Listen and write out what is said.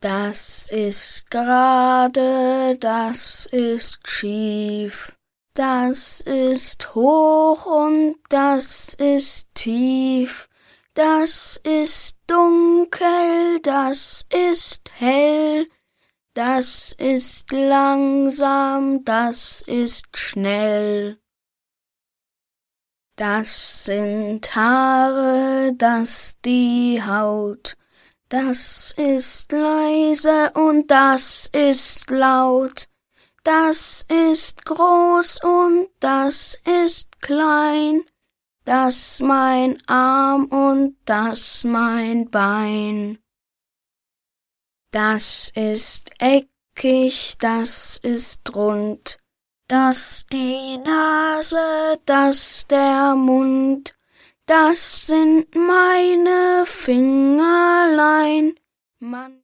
Das ist gerade, das ist schief, das ist hoch und das ist tief, das ist dunkel, das ist hell, das ist langsam, das ist schnell. Das sind Haare, das die Haut, das ist leise und das ist laut, das ist groß und das ist klein, das mein Arm und das mein Bein. Das ist eckig, das ist rund, das die Nase, das der Mund, das sind meine Fingerlein, Mann.